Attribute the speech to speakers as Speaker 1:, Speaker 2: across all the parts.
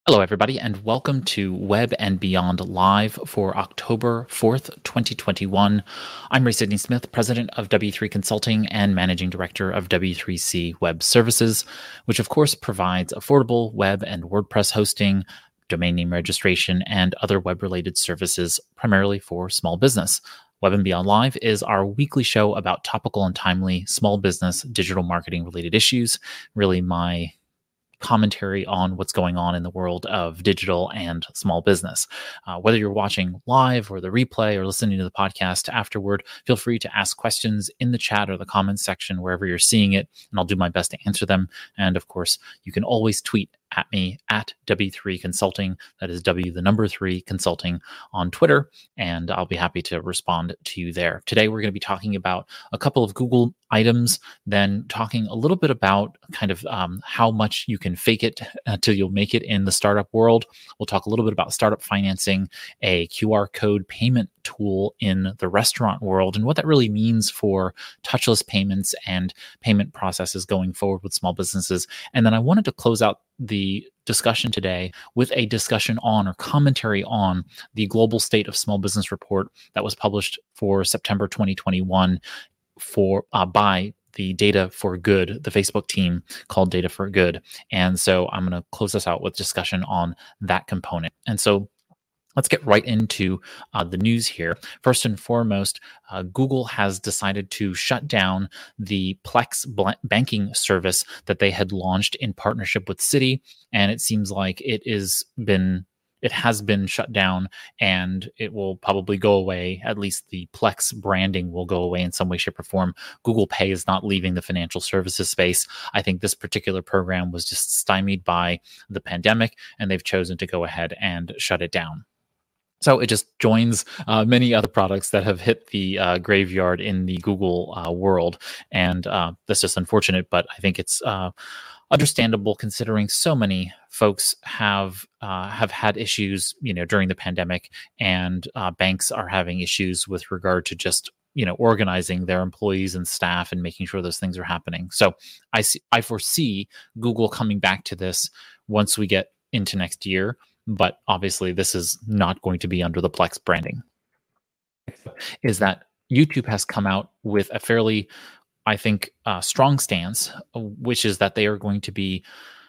Speaker 1: Hello, everybody, and welcome to Web and Beyond Live for October 4th, 2021. I'm Ray Sidney Smith, president of W3 Consulting and managing director of W3C Web Services, which of course provides affordable web and WordPress hosting, domain name registration, and other web-related services primarily for small business. Web and Beyond Live is our weekly show about topical and timely small business digital marketing related issues. Really my commentary on what's going on in the world of digital and small business. Whether you're watching live or the replay or listening to the podcast afterward, feel free to ask questions in the chat or the comments section wherever you're seeing it, and I'll do my best to answer them. And of course, you can always tweet at me at W3 Consulting. That is W3 Consulting on Twitter, and I'll be happy to respond to you there. Today, we're going to be talking about a couple of Google items, then talking a little bit about kind of how much you can fake it till you'll make it in the startup world. We'll talk a little bit about startup financing, a QR code payment tool in the restaurant world, and what that really means for touchless payments and payment processes going forward with small businesses. And then I wanted to close out the discussion today with a discussion on or commentary on the Global State of Small Business report that was published for September 2021 by the Data for Good, the Facebook team called Data for Good. And so I'm going to close this out with discussion on that component. And so let's get right into the news here. First and foremost, Google has decided to shut down the Plex banking service that they had launched in partnership with Citi, and it seems like it has been shut down, and it will probably go away. At least the Plex branding will go away in some way, shape, or form. Google Pay is not leaving the financial services space. I think this particular program was just stymied by the pandemic, and they've chosen to go ahead and shut it down. So it just joins many other products that have hit the graveyard in the Google world. And that's just unfortunate, but I think it's understandable considering so many folks have had issues, during the pandemic, and banks are having issues with regard to just organizing their employees and staff and making sure those things are happening. So I foresee Google coming back to this once we get into next year. But obviously, this is not going to be under the Plex branding. Is that YouTube has come out with a fairly, I think, strong stance, which is that they are going to be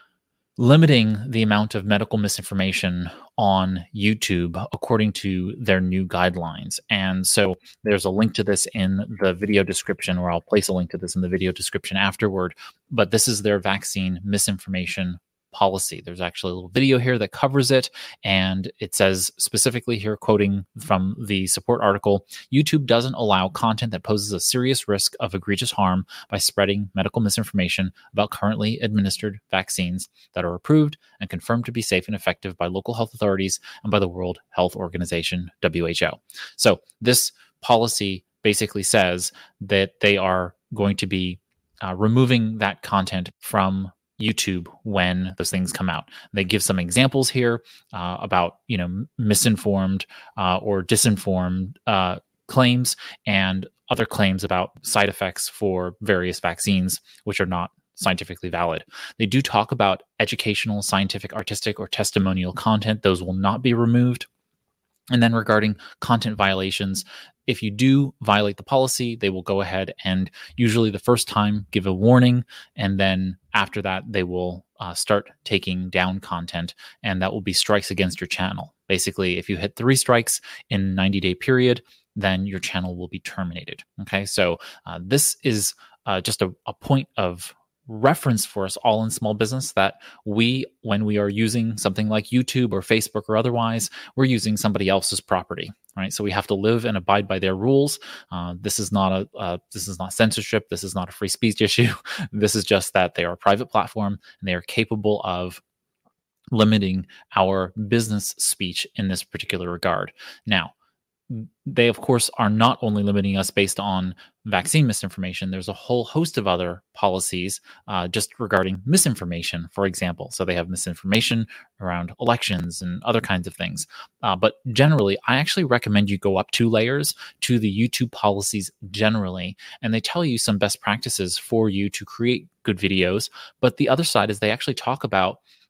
Speaker 1: limiting the amount of medical misinformation on YouTube according to their new guidelines. And so there's a link to this in the video description, or I'll place a link to this in the video description afterward. But this is their vaccine misinformation policy. There's actually a little video here that covers it, and it says specifically here, quoting from the support article, YouTube doesn't allow content that poses a serious risk of egregious harm by spreading medical misinformation about currently administered vaccines that are approved and confirmed to be safe and effective by local health authorities and by the World Health Organization, WHO. So this policy basically says that they are going to be removing that content from YouTube when those things come out. They give some examples here about misinformed or disinformed claims and other claims about side effects for various vaccines, which are not scientifically valid. They do talk about educational, scientific, artistic, or testimonial content. Those will not be removed. And then regarding content violations, if you do violate the policy, they will go ahead and usually the first time give a warning, and then after that, they will start taking down content, and that will be strikes against your channel. Basically, if you hit 3 strikes in a 90-day period, then your channel will be terminated. Okay, so this is just a point of reference for us all in small business, that when we are using something like YouTube or Facebook or otherwise, we're using somebody else's property, right? So we have to live and abide by their rules. This is not censorship. This is not a free speech issue. This is just that they are a private platform and they are capable of limiting our business speech in this particular regard. Now, they, of course, are not only limiting us based on vaccine misinformation. There's a whole host of other policies just regarding misinformation, for example. So they have misinformation around elections and other kinds of things. But generally, I actually recommend you go up 2 layers to the YouTube policies generally, and they tell you some best practices for you to create good videos. But the other side is they actually talk about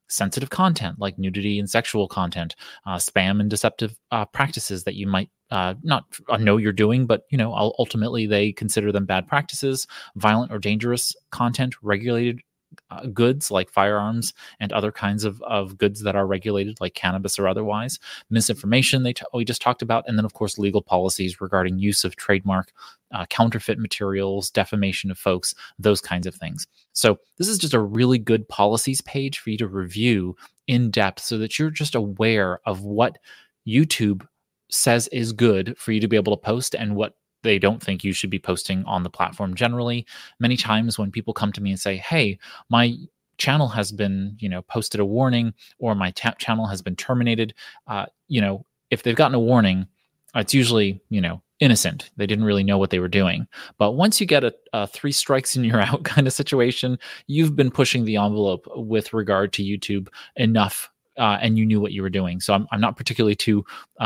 Speaker 1: sensitive content like nudity and sexual content, spam and deceptive practices that you might not know you're doing, but ultimately they consider them bad practices, violent or dangerous content, regulated goods like firearms and other kinds of goods that are regulated like cannabis or otherwise, misinformation we just talked about, and then of course legal policies regarding use of trademark, counterfeit materials, defamation of folks, those kinds of things. So this is just a really good policies page for you to review in depth so that you're just aware of what YouTube says is good for you to be able to post and what they don't think you should be posting on the platform generally. Many times when people come to me and say, hey, my channel has been, posted a warning, or my channel has been terminated, if they've gotten a warning, it's usually, innocent. They didn't really know what they were doing. But once you get a 3 strikes and you're out kind of situation, you've been pushing the envelope with regard to YouTube enough, and you knew what you were doing. So I'm not particularly too,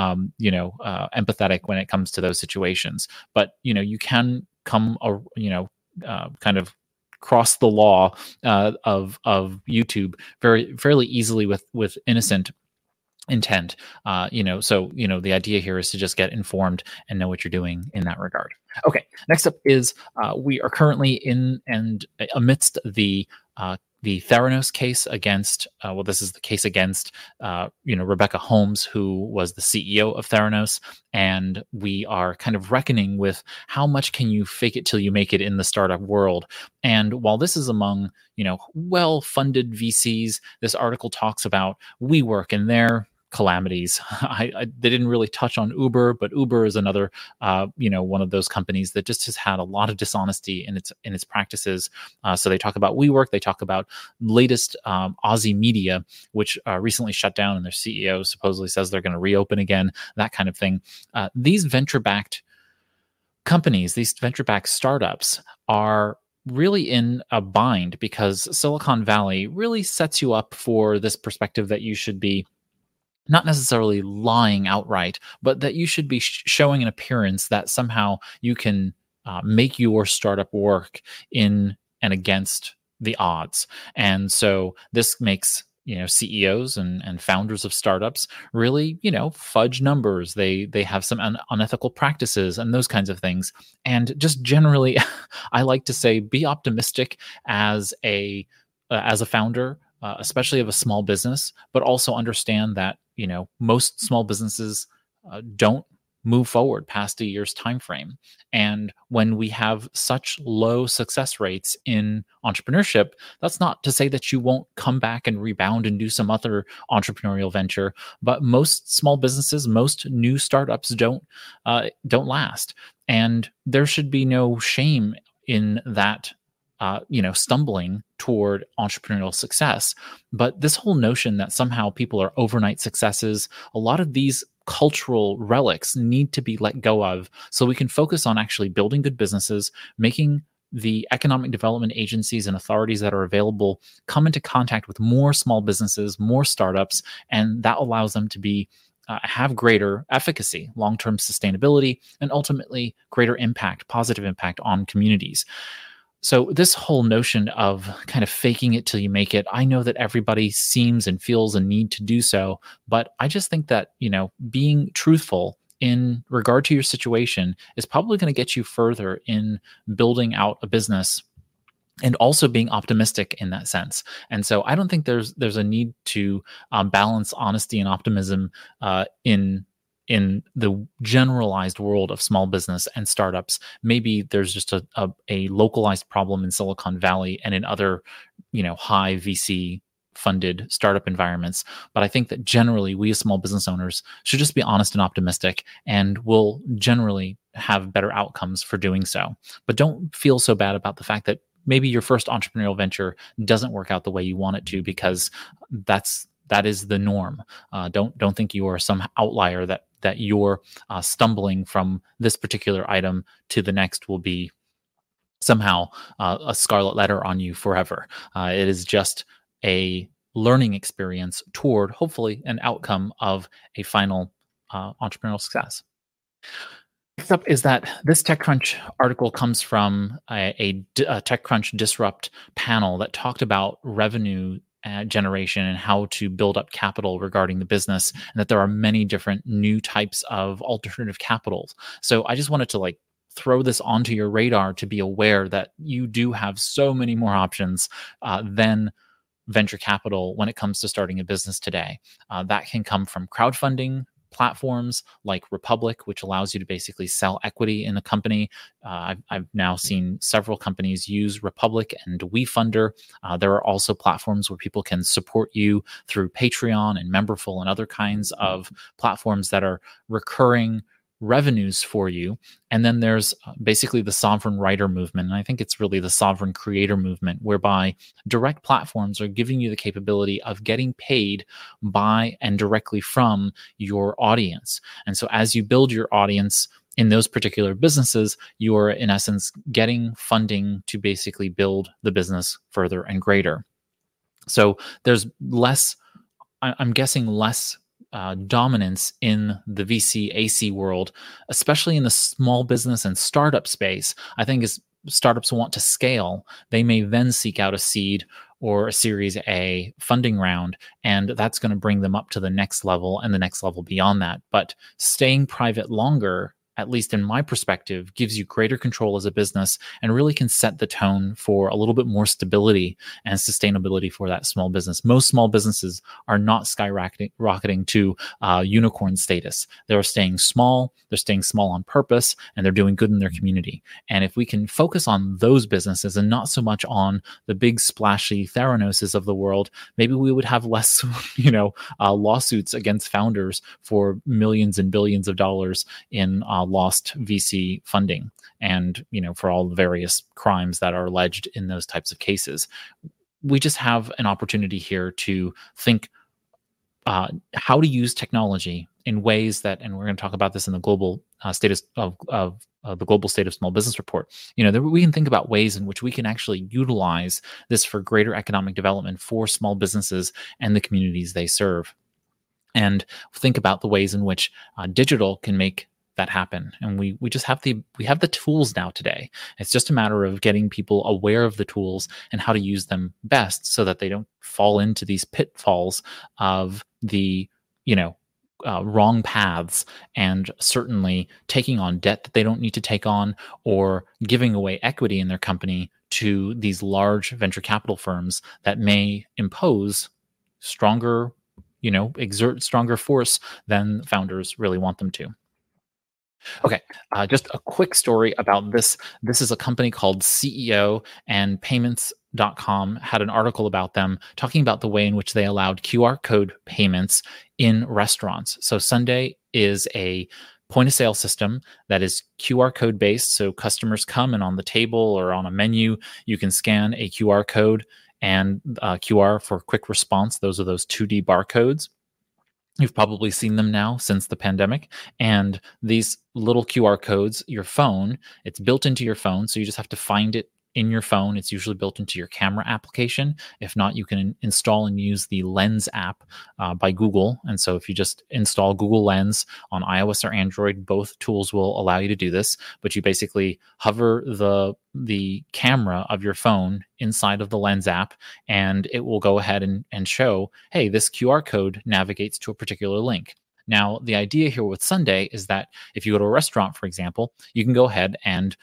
Speaker 1: empathetic when it comes to those situations. But you can come, kind of cross the law of YouTube fairly easily with innocent intent. So the idea here is to just get informed and know what you're doing in that regard. Okay, next up is we are currently in and amidst the Theranos case against, this is the case against, Rebecca Holmes, who was the CEO of Theranos. And we are kind of reckoning with how much can you fake it till you make it in the startup world. And while this is among, well-funded VCs, this article talks about WeWork and their calamities. They didn't really touch on Uber, but Uber is another, one of those companies that just has had a lot of dishonesty in its practices. So they talk about WeWork. They talk about latest Aussie Media, which recently shut down, and their CEO supposedly says they're going to reopen again. That kind of thing. These venture-backed companies, these venture-backed startups, are really in a bind because Silicon Valley really sets you up for this perspective that you should be not necessarily lying outright, but that you should be showing an appearance that somehow you can make your startup work in and against the odds. And so this makes CEOs and founders of startups really fudge numbers. They have some unethical practices and those kinds of things. And just generally, I like to say, be optimistic as a founder, especially of a small business, but also understand that most small businesses don't move forward past a year's time frame. And when we have such low success rates in entrepreneurship, that's not to say that you won't come back and rebound and do some other entrepreneurial venture. But most small businesses, most new startups don't last, and there should be no shame in that. Stumbling toward entrepreneurial success. But this whole notion that somehow people are overnight successes, a lot of these cultural relics need to be let go of so we can focus on actually building good businesses, making the economic development agencies and authorities that are available come into contact with more small businesses, more startups, and that allows them to be have greater efficacy, long-term sustainability, and ultimately greater impact, positive impact on communities. So this whole notion of kind of faking it till you make it, I know that everybody seems and feels a need to do so, but I just think that, being truthful in regard to your situation is probably going to get you further in building out a business and also being optimistic in that sense. And so I don't think there's a need to balance honesty and optimism in the generalized world of small business and startups. Maybe there's just a localized problem in Silicon Valley and in other, high VC funded startup environments. But I think that generally we as small business owners should just be honest and optimistic, and we'll generally have better outcomes for doing so. But don't feel so bad about the fact that maybe your first entrepreneurial venture doesn't work out the way you want it to, because that is the norm. Don't think you are some outlier that you're stumbling from this particular item to the next will be somehow a scarlet letter on you forever. It is just a learning experience toward hopefully an outcome of a final entrepreneurial success. Next up is that this TechCrunch article comes from a TechCrunch Disrupt panel that talked about revenue generation and how to build up capital regarding the business, and that there are many different new types of alternative capitals. So I just wanted to throw this onto your radar to be aware that you do have so many more options than venture capital when it comes to starting a business today. That can come from crowdfunding platforms like Republic, which allows you to basically sell equity in a company. I've now seen several companies use Republic and WeFunder. There are also platforms where people can support you through Patreon and Memberful and other kinds of platforms that are recurring revenues for you. And then there's basically the sovereign writer movement. And I think it's really the sovereign creator movement, whereby direct platforms are giving you the capability of getting paid by and directly from your audience. And so as you build your audience in those particular businesses, you're in essence getting funding to basically build the business further and greater. So there's less, I'm guessing less dominance in the VC AC world, especially in the small business and startup space. I think as startups want to scale, they may then seek out a seed or a Series A funding round, and that's going to bring them up to the next level and the next level beyond that. But staying private longer, at least in my perspective, gives you greater control as a business and really can set the tone for a little bit more stability and sustainability for that small business. Most small businesses are not skyrocketing to unicorn status. They're staying small on purpose, and they're doing good in their community. And if we can focus on those businesses and not so much on the big splashy Theranoses of the world, maybe we would have less, lawsuits against founders for millions and billions of dollars in lost VC funding, and for all the various crimes that are alleged in those types of cases. We just have an opportunity here to think how to use technology in ways that, and we're going to talk about this in the global status of the Global State of Small Business report. We can think about ways in which we can actually utilize this for greater economic development for small businesses and the communities they serve, and think about the ways in which digital can make that happen. And we just have the tools now today. It's just a matter of getting people aware of the tools and how to use them best, so that they don't fall into these pitfalls of the wrong paths, and certainly taking on debt that they don't need to take on, or giving away equity in their company to these large venture capital firms that may impose stronger, exert stronger force than founders really want them to. Okay, just a quick story about this. This is a company called CEO, and Payments.com had an article about them talking about the way in which they allowed QR code payments in restaurants. So Sunday is a point of sale system that is QR code based. So customers come, and on the table or on a menu, you can scan a QR code, and QR for quick response. Those are those 2D barcodes. You've probably seen them now since the pandemic. And these little QR codes, your phone, it's built into your phone. So you just have to find it in your phone. It's usually built into your camera application. If not, you can install and use the Lens app by Google. And so if you just install Google Lens on iOS or Android, both tools will allow you to do this. But you basically hover the camera of your phone inside of the Lens app, and it will go ahead and show, hey, this QR code navigates to a particular link. Now, the idea here with Sunday is that if you go to a restaurant, for example, you can go ahead and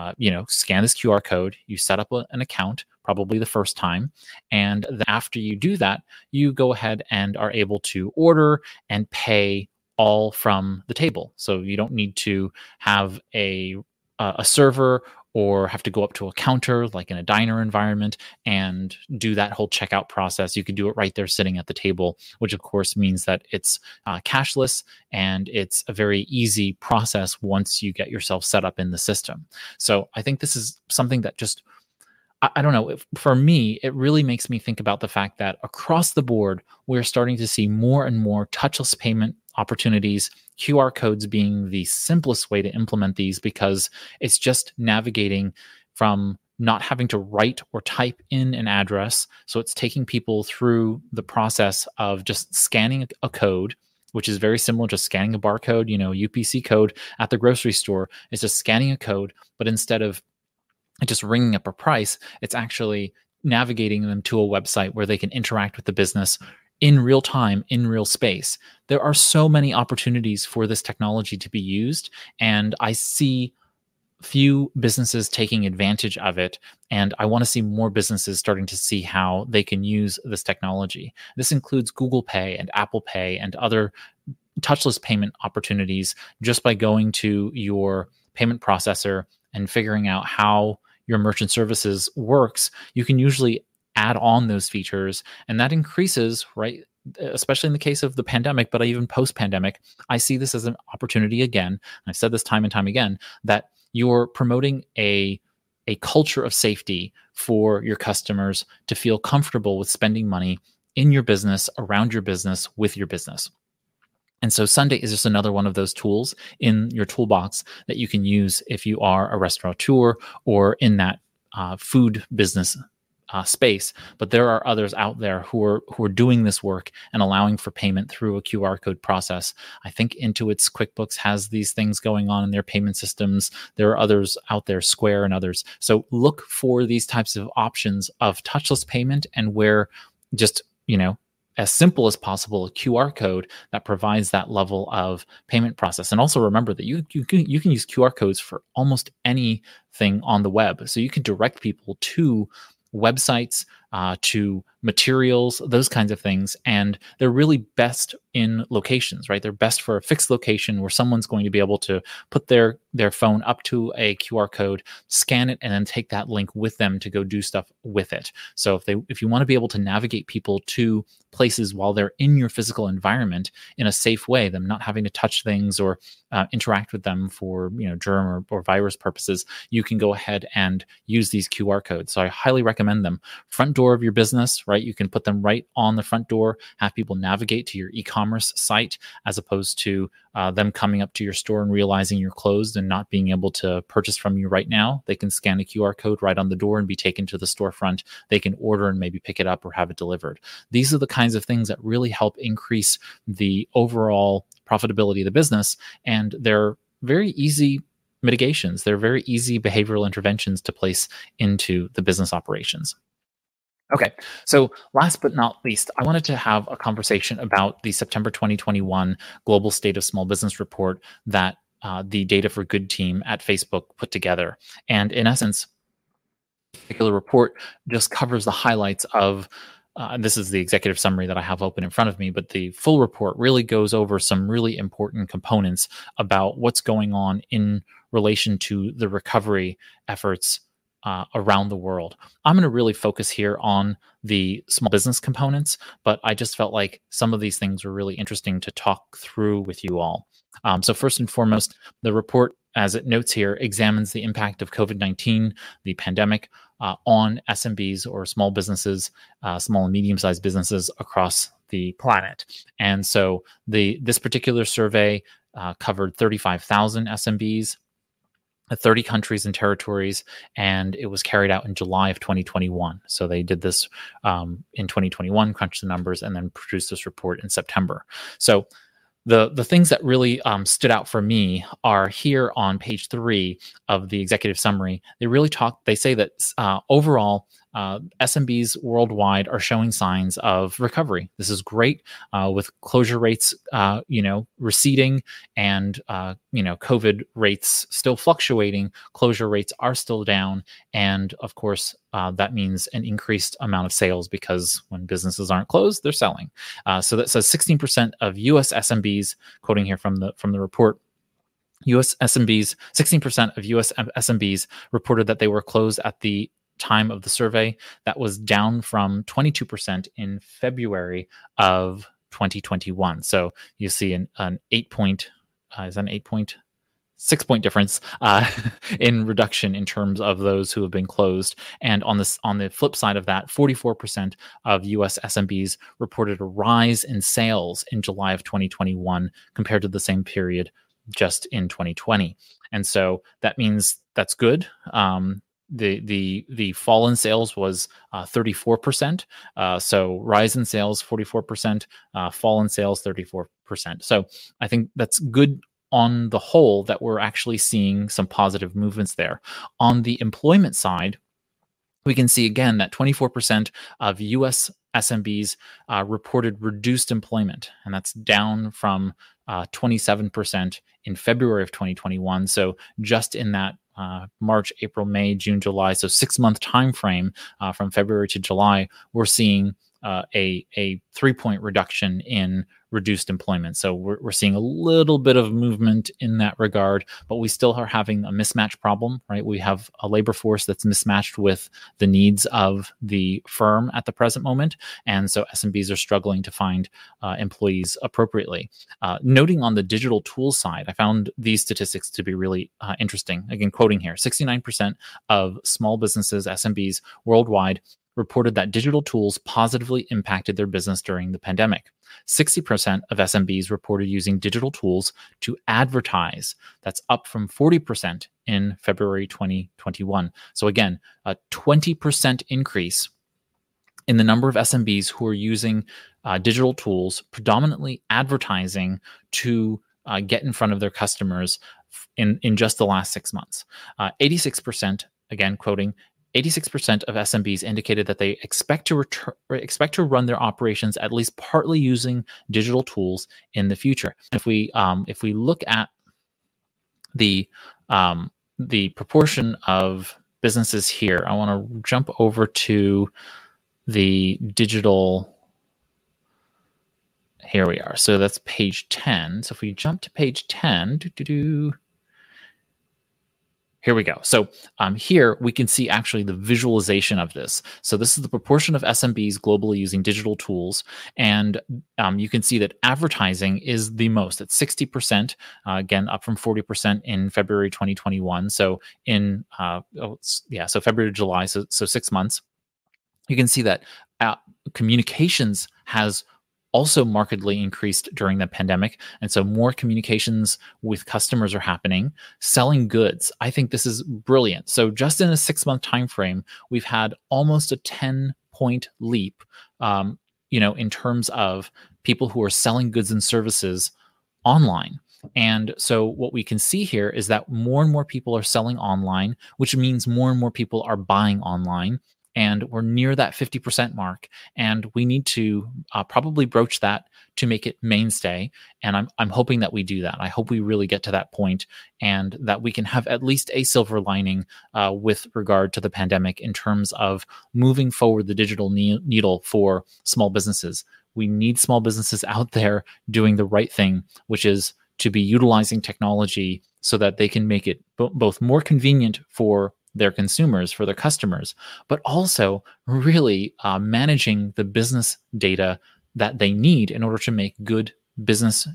Speaker 1: scan this QR code. You set up an account, probably the first time, and after you do that, you go ahead and are able to order and pay all from the table. So you don't need to have a server or have to go up to a counter like in a diner environment and do that whole checkout process. You can do it right there sitting at the table, which of course means that it's cashless, and it's a very easy process once you get yourself set up in the system. So I think this is something that just, I don't know, for me, it really makes me think about the fact that across the board, we're starting to see more and more touchless payment opportunities, QR codes being the simplest way to implement these, because it's just navigating from not having to write or type in an address. So it's taking people through the process of just scanning a code, which is very similar to scanning a barcode, UPC code at the grocery store. It's just scanning a code, but instead of just ringing up a price, it's actually navigating them to a website where they can interact with the business in real time, in real space. There are so many opportunities for this technology to be used, and I see few businesses taking advantage of it. And I want to see more businesses starting to see how they can use this technology. This includes Google Pay and Apple Pay and other touchless payment opportunities just by going to your payment processor and figuring out how your merchant services works. You can usually add on those features, and that increases, right? Especially in the case of the pandemic, but even post-pandemic, I see this as an opportunity again. And I've said this time and time again, that you're promoting a culture of safety for your customers to feel comfortable with spending money in your business, around your business, with your business. And so Sunday is just another one of those tools in your toolbox that you can use if you are a restaurateur or in that food business space. But there are others out there who are doing this work and allowing for payment through a QR code process. I think Intuit's QuickBooks has these things going on in their payment systems. There are others out there, Square and others. So look for these types of options of touchless payment, and where just, as simple as possible, a QR code that provides that level of payment process. And also remember that you can use QR codes for almost anything on the web. So you can direct people to websites, to materials, those kinds of things. And they're really best in locations, right? They're best for a fixed location where someone's going to be able to put their phone up to a QR code, scan it, and then take that link with them to go do stuff with it. So if you want to be able to navigate people to places while they're in your physical environment in a safe way, them not having to touch things or interact with them for germ or virus purposes, you can go ahead and use these QR codes. So I highly recommend them. Front door of your business, right? You can put them right on the front door, have people navigate to your e-commerce site, as opposed to them coming up to your store and realizing you're closed and not being able to purchase from you right now. They can scan a QR code right on the door and be taken to the storefront. They can order and maybe pick it up or have it delivered. These are the kinds of things that really help increase the overall profitability of the business, and they're very easy mitigations. They're very easy behavioral interventions to place into the business operations. Okay, so last but not least, I wanted to have a conversation about the September 2021 Global State of Small Business Report that the Data for Good team at Facebook put together. And in essence, this particular report just covers the highlights of this is the executive summary that I have open in front of me, but the full report really goes over some really important components about what's going on in relation to the recovery efforts around the world. I'm going to really focus here on the small business components, but I just felt like some of these things were really interesting to talk through with you all. So first and foremost, the report, as it notes here, examines the impact of COVID-19, the pandemic, on SMBs or small businesses, small and medium-sized businesses across the planet. And so this particular survey covered 35,000 SMBs, 30 countries and territories, and it was carried out in July of 2021. So they did this in 2021, crunched the numbers, and then produced this report in September. So the things that really stood out for me are here on page 3 of the executive summary. They say that overall, SMBs worldwide are showing signs of recovery. This is great, with closure rates, receding, and COVID rates still fluctuating. Closure rates are still down, and of course, that means an increased amount of sales, because when businesses aren't closed, they're selling. So that says 16% of U.S. SMBs, quoting here from the report, 16% of U.S. SMBs reported that they were closed at the time of the survey. That was down from 22% in February of 2021. So you see an 6-point difference in reduction in terms of those who have been closed. And on the flip side of that, 44% of U.S. SMBs reported a rise in sales in July of 2021 compared to the same period just in 2020. And so that means that's good. The fall in sales was 34%. So rise in sales 44%, fall in sales 34%. So I think that's good on the whole, that we're actually seeing some positive movements there. On the employment side, we can see again that 24% of US SMBs reported reduced employment, and that's down from 27% in February of 2021. So just in that March, April, May, June, July, so 6-month time frame from February to July, we're seeing a 3-point reduction in reduced employment. So we're seeing a little bit of movement in that regard, but we still are having a mismatch problem, right? We have a labor force that's mismatched with the needs of the firm at the present moment. And so SMBs are struggling to find employees appropriately. Noting on the digital tools side, I found these statistics to be really interesting. Again, quoting here, 69% of small businesses, SMBs worldwide, reported that digital tools positively impacted their business during the pandemic. 60% of SMBs reported using digital tools to advertise. That's up from 40% in February 2021. So again, a 20% increase in the number of SMBs who are using digital tools, predominantly advertising, to get in front of their customers in just the last 6 months. 86%, again quoting, 86% of SMBs indicated that they expect to run their operations at least partly using digital tools in the future. If we look at the proportion of businesses here, I want to jump over to the digital. Here we are. So that's page 10. So if we jump to page 10, here we go. So here we can see actually the visualization of this. So this is the proportion of SMBs globally using digital tools. And you can see that advertising is the most at 60%, again, up from 40% in February 2021. So in, so February to July, so 6 months. You can see that communications has also markedly increased during the pandemic. And so more communications with customers are happening. Selling goods, I think this is brilliant. So just in a 6-month time frame, we've had almost a 10-point leap, in terms of people who are selling goods and services online. And so what we can see here is that more and more people are selling online, which means more and more people are buying online. And we're near that 50% mark, and we need to probably broach that to make it mainstay. And I'm hoping that we do that. I hope we really get to that point, and that we can have at least a silver lining with regard to the pandemic in terms of moving forward the digital needle for small businesses. We need small businesses out there doing the right thing, which is to be utilizing technology so that they can make it both more convenient for their consumers, for their customers, but also really managing the business data that they need in order to make good business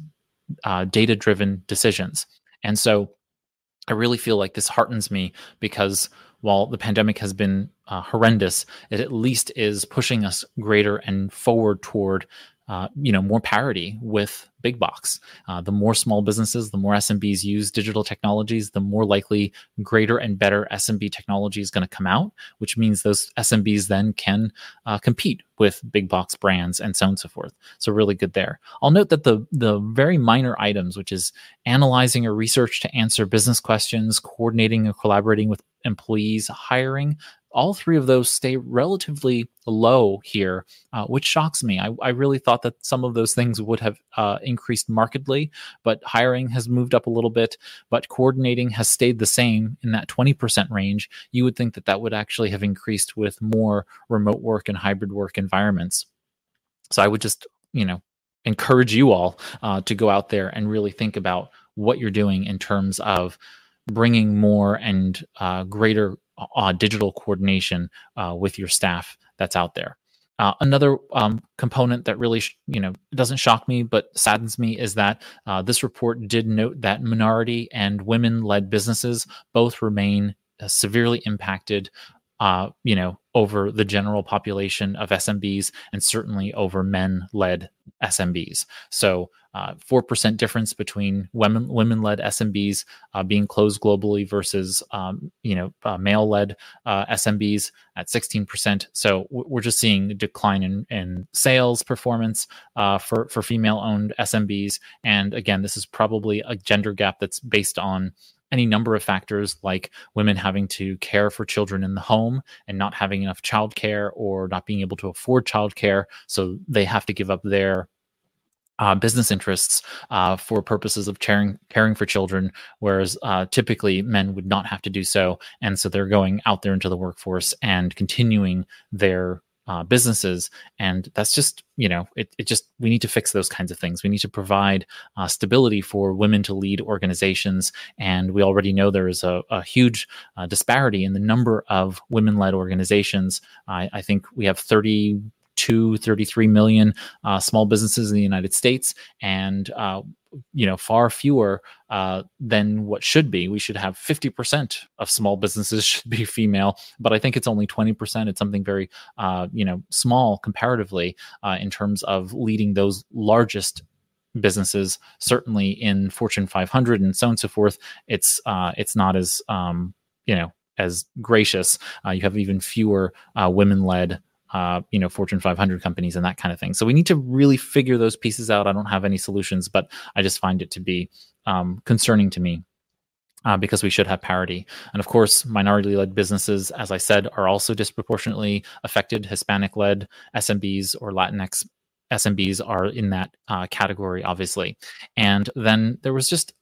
Speaker 1: data-driven decisions. And so I really feel like this heartens me, because while the pandemic has been horrendous, it at least is pushing us greater and forward toward more parity with big box. The more small businesses, the more SMBs use digital technologies, the more likely greater and better SMB technology is going to come out, which means those SMBs then can compete with big box brands and so on and so forth. So really good there. I'll note that the very minor items, which is analyzing or research to answer business questions, coordinating or collaborating with employees, hiring, all three of those stay relatively low here, which shocks me. I really thought that some of those things would have increased markedly, but hiring has moved up a little bit, but coordinating has stayed the same in that 20% range. You would think that that would actually have increased with more remote work and hybrid work environments. So I would just, encourage you all to go out there and really think about what you're doing in terms of bringing more and greater digital coordination with your staff that's out there. Another component that really, doesn't shock me but saddens me is that this report did note that minority and women-led businesses both remain severely impacted, over the general population of SMBs, and certainly over men-led SMBs. So 4% difference between women-led SMBs being closed globally versus male-led SMBs at 16%. So we're just seeing a decline in sales performance for female-owned SMBs. And again, this is probably a gender gap that's based on any number of factors like women having to care for children in the home and not having enough childcare or not being able to afford childcare. So they have to give up their business interests for purposes of caring for children, whereas typically men would not have to do so. And so they're going out there into the workforce and continuing their businesses. And that's just, we need to fix those kinds of things. We need to provide stability for women to lead organizations. And we already know there is a huge disparity in the number of women-led organizations. I think we have 33 million small businesses in the United States, and far fewer than what should be. We should have 50% of small businesses should be female, but I think it's only 20%. It's something very small comparatively in terms of leading those largest businesses. Certainly in Fortune 500 and so on and so forth, it's not as as gracious. You have even fewer women-led Fortune 500 companies and that kind of thing. So we need to really figure those pieces out. I don't have any solutions, but I just find it to be concerning to me because we should have parity. And of course, minority-led businesses, as I said, are also disproportionately affected. Hispanic-led SMBs or Latinx SMBs are in that category, obviously. And then there was just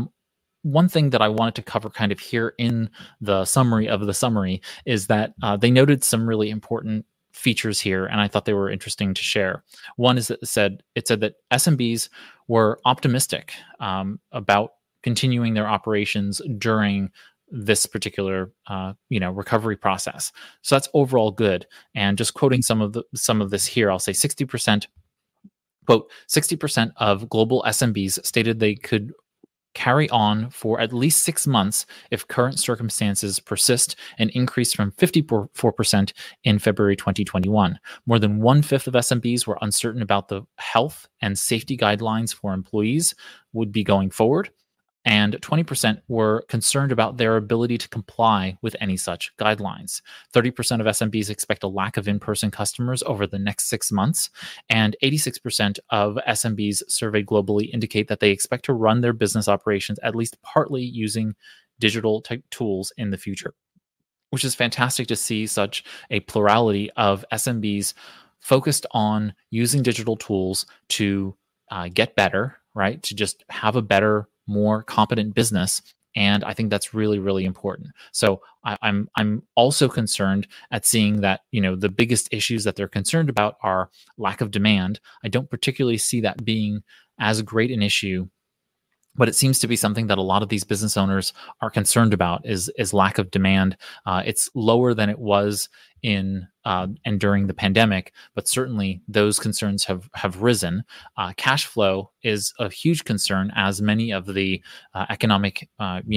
Speaker 1: one thing that I wanted to cover kind of here in the summary of the summary is that they noted some really important features here, and I thought they were interesting to share. One is that it said that SMBs were optimistic about continuing their operations during this particular recovery process. So that's overall good. And just quoting some of this here, I'll say 60%, quote, 60% of global SMBs stated they could carry on for at least 6 months if current circumstances persist, an increase from 54% in February 2021. More than 1/5 of SMBs were uncertain about the health and safety guidelines for employees would be going forward, and 20% were concerned about their ability to comply with any such guidelines. 30% of SMBs expect a lack of in-person customers over the next 6 months, and 86% of SMBs surveyed globally indicate that they expect to run their business operations at least partly using digital type tools in the future, which is fantastic to see such a plurality of SMBs focused on using digital tools to get better, right? To just have a better, more competent business. And I think that's really, really important. So I'm also concerned at seeing that, the biggest issues that they're concerned about are lack of demand. I don't particularly see that being as great an issue, but it seems to be something that a lot of these business owners are concerned about is lack of demand. It's lower than it was in and during the pandemic, but certainly those concerns have risen. Cash flow is a huge concern, as many of the economic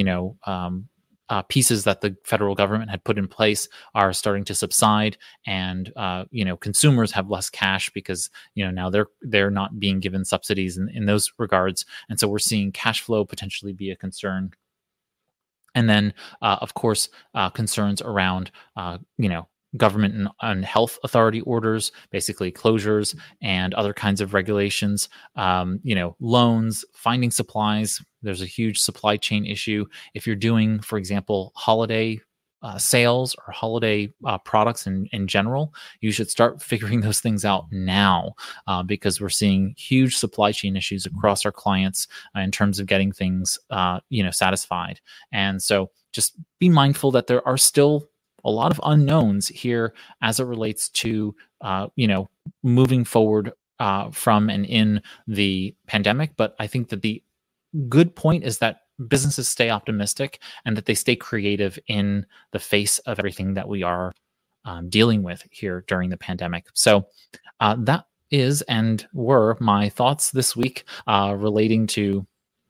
Speaker 1: pieces that the federal government had put in place are starting to subside, and consumers have less cash because now they're not being given subsidies in those regards, and so we're seeing cash flow potentially be a concern. And then, of course, concerns around government and health authority orders, basically closures and other kinds of regulations, loans, finding supplies. There's a huge supply chain issue. If you're doing, for example, holiday sales or holiday products in general, you should start figuring those things out now because we're seeing huge supply chain issues across our clients in terms of getting things, satisfied. And so just be mindful that there are still a lot of unknowns here as it relates to, moving forward from and in the pandemic. But I think that the good point is that businesses stay optimistic and that they stay creative in the face of everything that we are dealing with here during the pandemic. So that is and were my thoughts this week relating to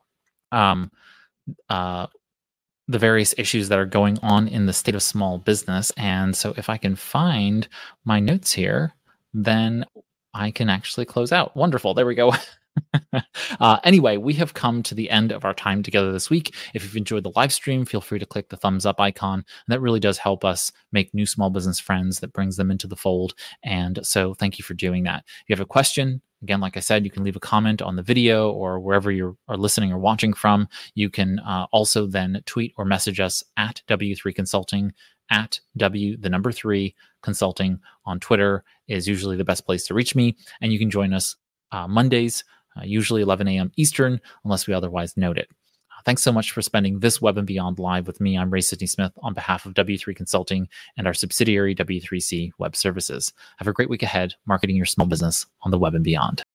Speaker 1: the various issues that are going on in the state of small business. And so if I can find my notes here, then I can actually close out. Wonderful. There we go. Anyway, we have come to the end of our time together this week. If you've enjoyed the live stream, feel free to click the thumbs up icon. And that really does help us make new small business friends that brings them into the fold. And so thank you for doing that. If you have a question, Again, like I said, you can leave a comment on the video or wherever you are listening or watching from. You can also then tweet or message us at W3 Consulting, at W3 Consulting on Twitter is usually the best place to reach me. And you can join us Mondays, usually 11 a.m. Eastern, unless we otherwise note it. Thanks so much for spending this Web and Beyond live with me. I'm Ray Sidney Smith on behalf of W3 Consulting and our subsidiary W3C Web Services. Have a great week ahead, marketing your small business on the Web and Beyond.